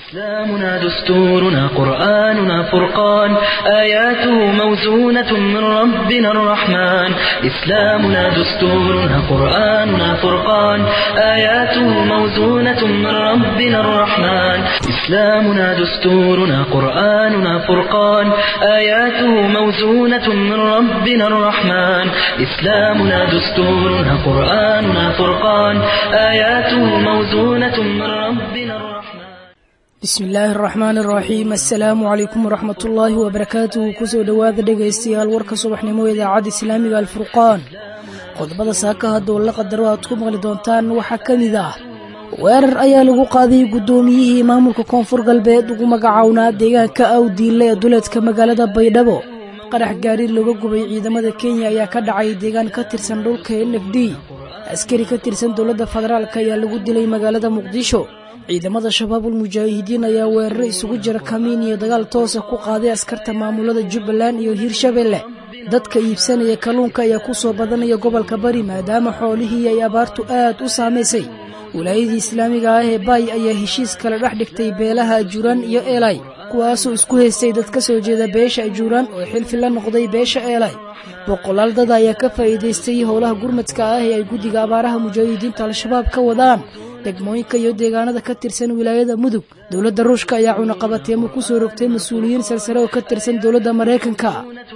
إسلامنا دستورنا قرآننا فرقان آياته موزونة من ربنا الرحمن إسلامنا دستورنا قرآننا فرقان آياته موزونة من ربنا الرحمن إسلامنا دستورنا قرآننا فرقان آياته موزونة من ربنا الرحمن إسلامنا دستورنا قرآننا فرقان آياته موزونة من ربنا الرحمن بسم الله الرحمن الرحيم السلام عليكم ورحمة الله وبركاته كسو دواذ دقيستيال ورك صبحنمو إذاعة إسلامي الفرقان qodobada saaka hadda la qadaro aad ku maqli doontaan waxa kamid ah weerar ayaa lagu qaaday gudoomiyihii maamulka koonfur galbeed ugu magacawnaa deegaanka Awdiile ee duleedka magaalada Baydhabo qarax gaari looga gubay ciidamada Kenya ayaa ka dhacay deegaan ka tirsan dhulka NFD askari ka tirsan dawladda federaalka ayaa lagu dilay magaalada Muqdisho ciidamada shabaabul mujaahidiin ayaa weerar isugu jira kamiin iyo dagaal toos ah ku qaaday askarta maamulada Jubbaland iyo Hirshabelle dadka iibsanaya kalluunka ayaa ku soo badanaya gobolka Bari maadaama xoolihii ay abaartu aad u saameysay wilaayadii islaamiga ah ee Bay ayaa heshiis kala dhex dhigtay beelaha Ajuuraan iyo Eelay kuwaasoo isku haystay dad ka soo jeeda beesha Ajuuraan oo xilfi la noqday beesha Eelay boqolaal dad ayaa ka faa'iideystay howlaha gurmadka ah ee ay guddiga abaaraha mujaahidiinta al-shabaab ka wadaan degmooyinka iyo deegaanada ka tirsan wilaayada Mudug dawladda Ruushka ayaa cunaqabateemo ku soo rogtay mas'uuliyiin salsare oo ka tirsan dawladda Mareykanka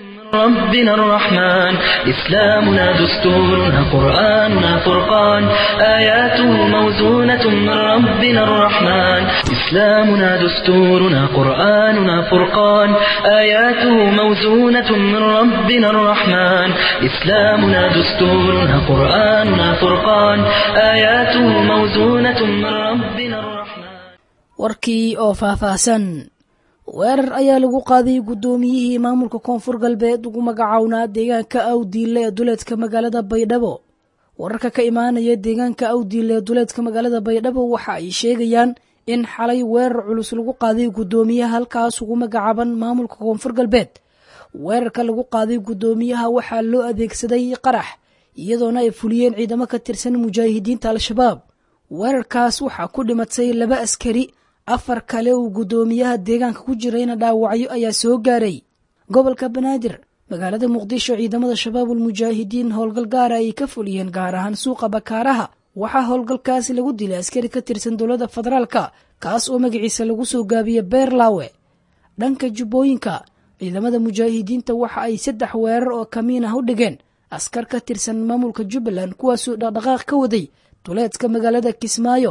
ربنا الرحمن إسلامنا دستورنا قرآننا فرقان آياته موزونة من ربنا الرحمن إسلامنا دستورنا قرآننا فرقان آياته موزونة من ربنا الرحمن إسلامنا دستورنا قرآننا فرقان آياته موزونة من ربنا الرحمن warkii oo faahfaahsan weerar ayaa lagu qaaday gudoomiyihii maamulka koonfur galbeed ugu magacawnaa deegaanka Awdiile ee duleedka magaalada Baydhabo wararka ka imaanaya deegaanka Awdiile ee duleedka magaalada Baydhabo waxa ay sheegayaan in xalay weerar culus lagu qaaday gudoomiyaha halkaas ugu magacaaban maamulka koonfur galbeed weerarka lagu qaaday gudoomiyaha waxa loo adeegsaday qarax iyadoona ay fuliyeen ciidamo ka tirsan mujaahidiinta al-shabaab weerarkaas waxa ku dhimatay 2 askari afar kale uu gudoomiyaha deegaanka ku jirayna dhaawacyo ayaa soo gaaray gobolka Banaadir magaalada Muqdisho ciidamada shabaabul mujaahidiin howlgal gaar ah ay ka fuliyeen gaar ahaan suuqa Bakaaraha waxa howlgalkaasi lagu dilay askari ka tirsan dawladda federaalka kaas oo magaciisa lagu soo gaabiyay Beerlaawe dhanka Jubbooyinka ciidamada mujaahidiinta waxa ay 3 weerar oo kamiin ah u dhigeen askar ka tirsan maamulka Jubbaland kuwaasoo dhaqdhaqaaq ka waday duleedka magaalada Kismaayo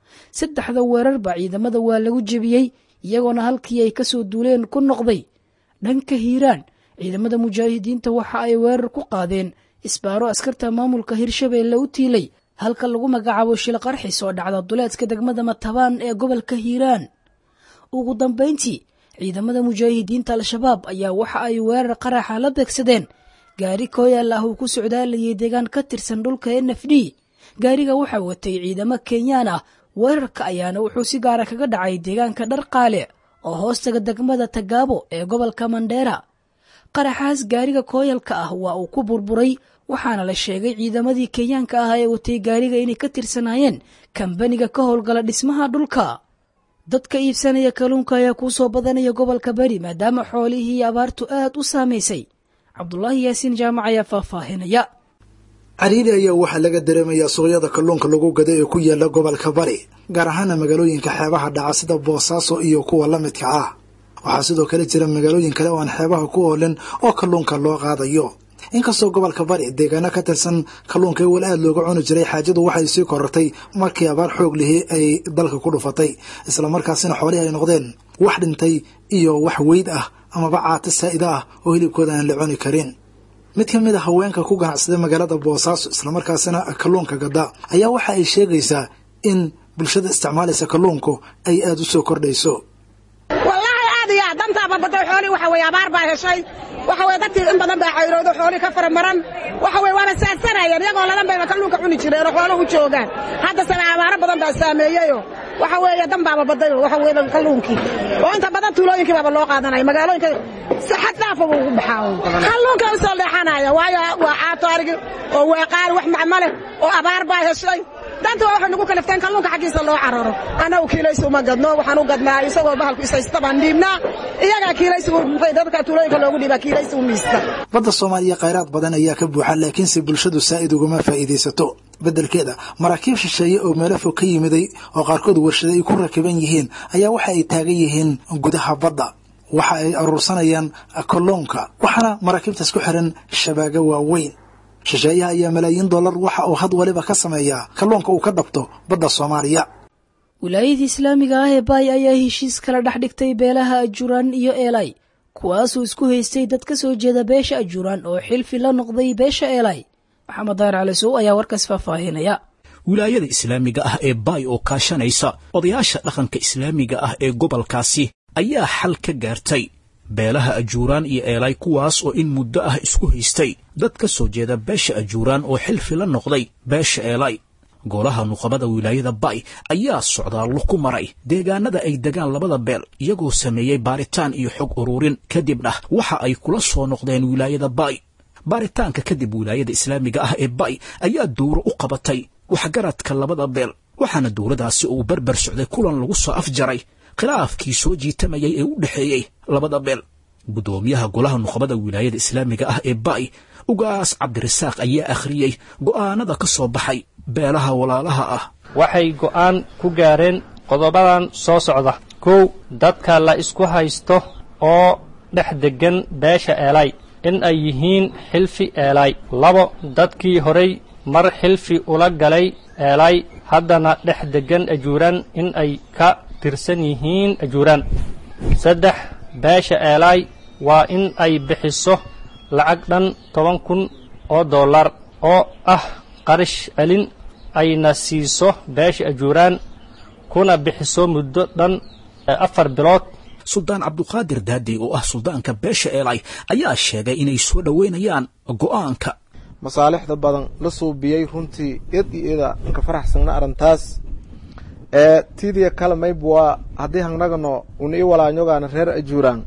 3 weerar ba ciidamada waa lagu jabiyay iyagoona halkii ay ka soo duuleen ku noqday dhanka Hiiraan ciidamada mujaahidiinta waxa ay weerar ku qaadeen isbaaro askarta maamulka Hirshabelle u tiilay halka lagu magacaabo shil qarxis oo dhacda duleedka degmada Matabaan ee gobolka Hiiraan ugu dambeyntii ciidamada mujaahidiinta al-shabaab ayaa waxa ay weerar qarax la beegsadeen gaari kooyal ah oo ku socdaalayay deegaan ka tirsan dhulka NFD gaariga waxa watay ciidamo Kenyaan ah weerarka ayaana wuxuu si gaar ah kaga dhacay deegaanka Dharqaale oo hoostaga degmada Tagaabo ee gobolka Mandheera qaraxaas gaariga kooyalka ah waa uu ku burburay waxaana la sheegay ciidamadii Kenyaanka ah ee watay gaariga inay ka tirsanaayeen kambaniga ka howlgala dhismaha dhulka dadka iibsanaya kalluunka ayaa ku soo badanaya gobolka Bari maadaama xoolihii abaartu aad u saameysay Cabdullaahi Yaasiin Jaamac ayaa faahfaahinaya Ariiri ayaa waxa laga dareemayaa suuqyada kalluunka lagu gaday ee ku yaala gobolka Bari gaar ahaan magaalooyinka xeebaha dhaca sida Boosaaso iyo kuwa la midka ah waxa sidoo kale jira magaalooyin kale oo aan xeebaha ku oolen oo kalluunka loo qaadayo inkastoo gobolka Bari deegaano ka tirsan kalluunka walaad looga cuni jiray xaajadu waxay sii korortay markii abaar xoog leh ay dalka ku dhufatay isla markaasina xoolaha ay noqdeen wax dhintay iyo wax weyd ah ama bacaata saa'ida ah oo hilibkooda aan la cuni karin mid ka mid ah haweenka ku ganacsada magaalada Boosaaso isla markaasina kalluunka gada ayaa waxa ay sheegaysaa in bulshada isticmaalaysa kalluunku ay aad u soo kordhayso wallahi aad iyo danta babaday xooli waxa way abaar baa heshay waxa way dadkii in badan baa cayroodo xooli ka faramaran waxa way waana saadsanayeen iyagoo ladan bay kalluunka cuni jireen xoolo u joogaan hadda sana abaar badan baa saameeyayo waxa weeye dan baa babaday waxa way kalluunkii oo inta badan tuulooyinkii baa loo qaadanay magaalooyinka saxad dhaaf ugu baxaa kalluunka soo leexanaya waayo waa caato arigi oo waa qaar wax macmale oo abaar baa heshay danta waxa nagu kalafteen kalluunka xaqiisa loo cararo ana u kiilayso ma gadno waxaan u gadnaa isagoo bahalku isaysta baan dhiibnaa iyaga kiilayso dadka tuulooyinka loogu dhiiba kiilayso miiska badda Soomaaliya khayraad badan ayaa ka buuxa laakiin si bulshadu saa'id uguma faa'iideysato beddelkeeda maraakiib shisheeye oo meel fog ka yimiday oo qaarkood warshado ay ku rakiban yihiin ayaa waxa ay taagan yihiin gudaha badda waxa ay aruursanayaan kalluunka waxana maraakiibtaas ku xiran shabaaga waaweyn shisheeyaha ayaa malaayiin dollar waxa uu had waliba ka sameeyaa kalluunka uu ka dhabto badda Soomaaliya wilaayada islaamiga ah ee Bay ayaa heshiis kala dhaxdhigtay beelaha Ajuuraan iyo Eelay kuwaasoo isku haystay dad ka soo jeeda beesha Ajuuraan oo xilfi la noqday beesha Eelay maxamed daar cali soo ayaa warkaas faafahinaya wilaayada islaamiga ah ee Bay oo kaashanaysa odayaasha dhaqanka islaamiga ah ee gobolkaasi ayaa xal ka gaartay beelaha Ajuuraan iyo Eelay kuwaas oo in muddo ah isku haystay dad ka soo jeeda beesha Ajuuraan oo xilfi la noqday beesha Eelay golaha nuqabada wilaayada Bay ayaa socdaal ku maray deegaanada ay degaan labada beel iyagoo sameeyay baaritaan iyo xog ururin kadibna waxa ay kula soo noqdeen wilaayada Bay baaritaanka kadib wilaayada islaamiga ah ee Bay ayaa dowro u qabatay waxgaradka labada beel waxaana dowladaasi uu barbar socday kulan lagu soo afjaray khilaafkii soo jiitamayay ee u dhaxeeyay labada beel gudoomiyaha golaha nuqabada wilaayada islaamiga ah ee Bay ugaas Cabdirasaaq ayaa akhriyay go'aanada ka soo baxay beelaha walaalaha ah waxay go'aan ku gaareen qodobadan soo socda kow dadka la isku haysto oo dhex degan beesha Eelay in ay yihiin xilfi Eelay labo dadkii horay mar xilfi ula galay Eelay haddana dhex degan Ajuuraan in ay ka tirsan yihiin Ajuuraan saddex beesha Eelay waa in ay bixiso lacag dhan 10,000 oo dollar oo ah qarash celin ayna siiso beesha Ajuuraan kuna bixiso muddo dhan 4 bilood Suldaan Cabduqaadir Daadi oo ah suldaanka beesha Eelay ayaa sheegay inay soo dhaweynayaan go'aanka masaalixda badan la suubiyay runtii eediyada ka faraxsan arintaas tiidiya kala maybwa hadii hangnagano uni walaanyogaana reer Ajuuraan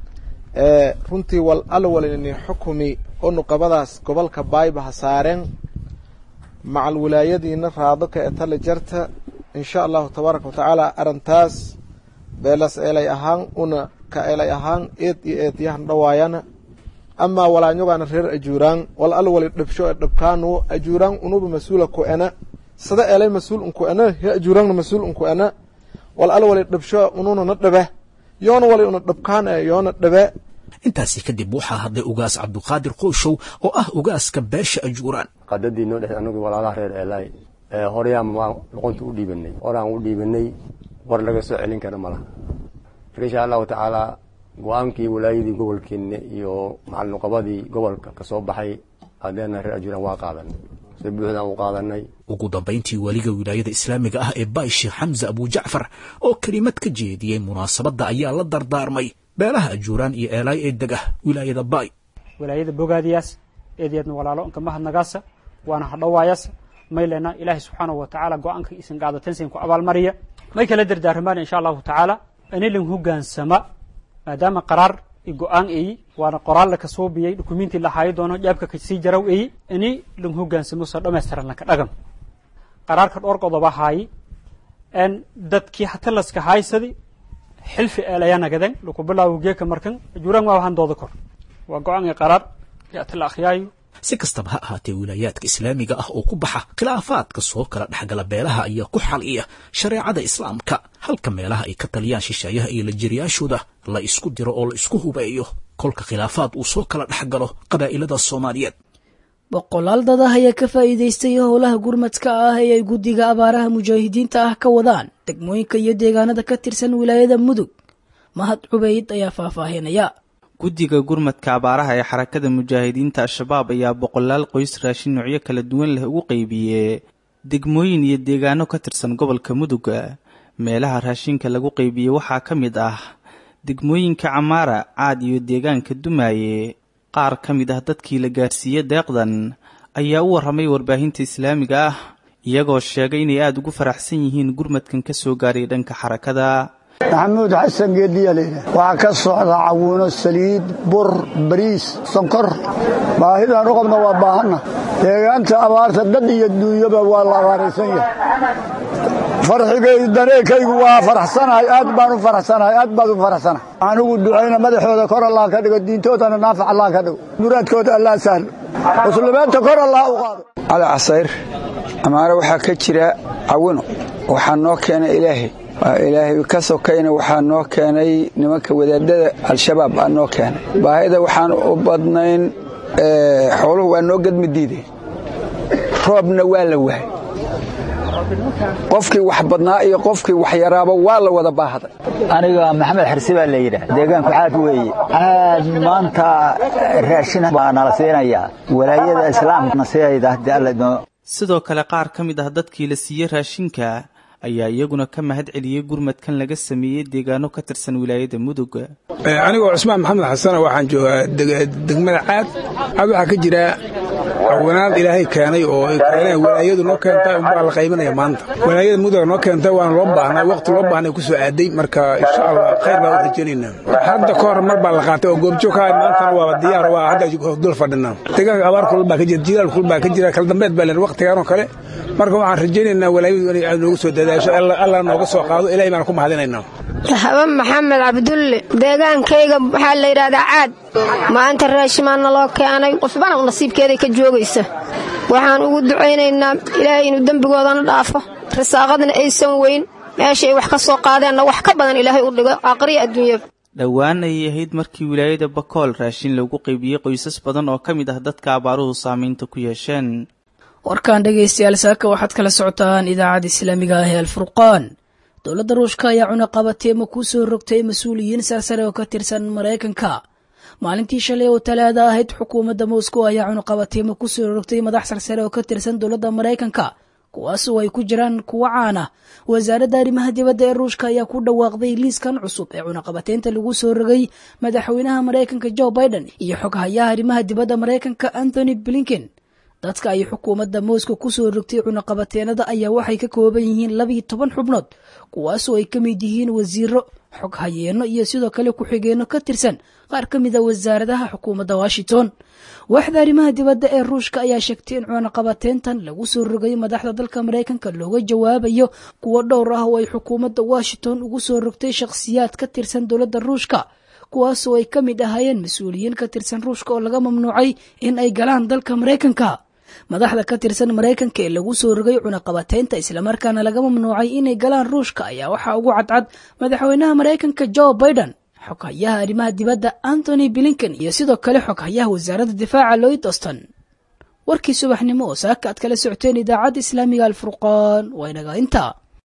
runtii wal alwalini xukumi oo nuqabadaas gobolka Bayba hasaareen macal wilaayadiina raadaka ee tala jarta insha Allah tabaaraka wa taala arintaas beelas Eelay ahaan una ka Eelay ahaan eediyahan dhawaayana ama walaanyogaana reer Ajuuraan wal alwali dhabsho dhabkaanu Ajuuraan unuba mas'uula ku ana sada Eelay mas'uul ku ana Ajuuraan mas'uul ku ana wal alwali dhabsho ununa nadaba yoona wali una dhabkaan yoona dhabe intaasi kadib waxa hadlay ugaas Cabduqaadir Qoyshow oo ah ugaaska beesha Ajuuraan qadadiino dhex anagu walaalaha reer Eelay horiyam ma noqontu u dhiibanay oraan u dhiibanay war laga soo celin kara malaha insha Allah ta'ala go'aankii wilaayadii gobolkeena iyo macal nuqabadii gobolka ka soo baxay adeena reer Ajuuraan waa qaadan sabuuxdan u qaadanay ugu dambeyntii waliga wilaayada islaamiga ah ee Bay Sheekh Xamza Abu Jacfar oo kalimad ka jeediyay munaasabada ayaa la dardaarmay beelaha Ajuuraan iyo Eelay ee dega wilaayada Bay wilaayada bogaadiyas eediyadna walaalo inka mahadnagaasa waana hadhawaayas maylena Ilaahay subhanahu wa ta'ala go'aanka isin qaadateen sin ku abaal mariya may kala dardaarmaan insha Allah ta'ala anilin hogaansama maadaama qaraar go'aan ay waana qoraal la ka soo biyay dukumeenti la hayo doono jaabka ka sii jaraw ay ani lum hogaansamo soo dhameystiran ka dhagam qaraarka dhowr qodob ahay en dadkii hatalaska haysadi xilfi Eelayana gadan lagu bilaawo geeka markan Ajuuraan waa waxaan dooda kor waa go'aan qaraar ya tala akhriyay si kastaba ha ahaatee wilaayadka islaamiga ah oo ku baxa khilaafaadka soo kala dhaxgala beelaha ayaa ku xaliya shareecada islaamka halka meelaha ay ka taliyaan shisheeyaha iyo la jiriyaashooda la isku diro oo la isku hubeeyo kolka khilaafaad uu soo kala dhaxgalo qabaa'ilada Soomaaliyeed boqolaal dad ah ayaa ka faa'iideystay howlaha gurmadka ah ee ay guddiga abaaraha mujaahidiinta ah ka wadaan degmooyinka iyo deegaanada ka tirsan wilaayada Mudug mahad Cubayd ayaa faahfaahinaya guddiga gurmadka abaaraha ee xarakada mujaahidiinta Al-Shabaab ayaa boqolaal qoys raashin noocyo kala duwan leh ugu qaybiyay degmooyin iyo deegaano ka tirsan gobolka Mudug meelaha raashinka lagu qaybiyay waxaa ka mid ah degmooyinka Camaara Caad iyo deegaanka Dumaaye qaar ka mid ah dadkii la gaarsiiyay deeqdan ayaa u waramay warbaahinta islaamiga ah iyagoo sheegay inay aad ugu faraxsan yihiin gurmadkan ka soo gaaray dhanka xarakada محمود حسن قدية ليلة وعكسوا على عوونه السليد بر بريس سنكر باهدا رقمنا وباهنا deegaanta abaarta dad iyo duunyaba waa la abaaraysan yahay farxigay dareekaygu waa faraxsanahay aad baan u faraxsanahay aad baad u faraxsanahay anigu ducayna madaxooda kor Allah ka dhigo diintoodana naafac Allah ka dhigo muraadkooda Allah sahlo muslimiinta kor Allah u qaado ala asayr amaara waxa ka jira awino waxa noo keenay ilaahay ka sokayna waxa noo keenay nimanka wadaadada al-shabaab aan noo keenay baahida waxaan u badnayn xooluhu waa noo gadmi diiday roobna waa la waayay qofkii wax badnaa iyo qofkii wax yaraaba waa la wada baahday aniga maxamed xirsi baa la yiraahdaa deegaanku caad weeye caad maanta raashin baa nala siinayaa walaayada islaamka siiyayda hadii alla sidoo kale qaar ka mid ah dadkii la siiyay raashinka ayaa iyaguna ka mahad celiyay gurmadkan laga sameeyay deegaano ka tirsan wilaayada Mudug aniga Cusmaan Maxamed Xasan waxaan joogaa degmada caad waxa ka jira wanaag ilaahay keenay oo keenay walaayadu noo keentay oo la qaybinayo maanta walaayada Mudug noo keentay waan loo baahnay waqti loo baahnay ku soo aaday marka insha Allah khayr baa u rajaynaynaa hadda koor mar baa la qaatay oo goobjoog ka maanta waa diyaar waa hadda dul fadhinaa deegaanka abaar kulul baa ka jira jilaal kulul baa ka jira kala dambeed baa leen waqtigan oo kale marka waxaan rajaynaynaa walaayadu inay noogu soo dadaasho Allah nooga soo qaado ilaahay baan ku mahadinaynaa Haban Maxamed Cabdulle deegaankayga waxa la yiraahdaa caad maanta raashimaana loo keenay qofbana nasiibkeeda ka joogaysa waxaan ugu duceynaynaa ilaahay inuu dambigoodana dhaafo risaaqadna aysan weyn meesha ay wax ka soo qaadeenna wax ka badan ilaahay u dhigo aqriya adduunyada dhawaan ay ahayd markii wilaayada Bakool raashin lagu qaybiyay qoysas badan oo kamid ah dadka abaaruhu saameynta ku yeesheen warkaan dhageystayaal saaka waxaad kala socotaan idaacada islaamiga ah ee Al-Furqaan dowladda Ruushka ayaa cunaqabateemo ku soo rogtay mas'uuliyiin sarsare oo ka tirsan Mareykanka maalintii shalay oo Talaada ahayd xukuumadda Moscow ayaa cunaqabateemo ku soo rogtay madax sarsare oo ka tirsan dowladda Mareykanka kuwaas oo ay ku jiraan kuwa caan ah wasaaradda arrimaha dibadda ee Ruushka ayaa ku dhawaaqday liiskan cusub ee cunaqabateynta lagu soo rogay madaxweynaha Mareykanka Joe Biden iyo xoghayaha arrimaha dibadda Mareykanka Anthony Blinken dadka ay xukuumadda Moscow ku soo rogtay cunaqabateenada ayaa waxay ka kooban yihiin 12 xubnood kuwaas oo ay ka mid yihiin wasiiro xoghayeeno iyo sidoo kale ku-xigeenno ka tirsan qaar ka mid ah wasaaradaha xukuumadda Washington waaxda arrimaha dibadda ee Ruushka ayaa sheegtay in cunaqabateentan lagu soo rogay madaxda dalka Mareykanka looga jawaabayo kuwa dhowr ah oo ay xukuumadda Washington ugu soo rogtay shakhsiyaad ka tirsan dowladda Ruushka kuwaas oo ay ka mid ahaayeen mas'uuliyiin ka tirsan Ruushka oo laga mamnuucay in ay galaan dalka Mareykanka madaxda ka tirsan Mareykanka ee lagu soo rogay cunaqabateynta isla markaana laga mamnuucay inay galaan Ruushka ayaa waxa ugu cadcad madaxweynaha Mareykanka Joe Biden xoghayaha arrimaha dibadda Anthony Blinken iyo sidoo kale xoghayaha wasaaradda difaaca Lloyd Austin warkii subaxnimo oo saaka aad kala socoteen idaacada islaamiga Al-Furqaan waa inaga inta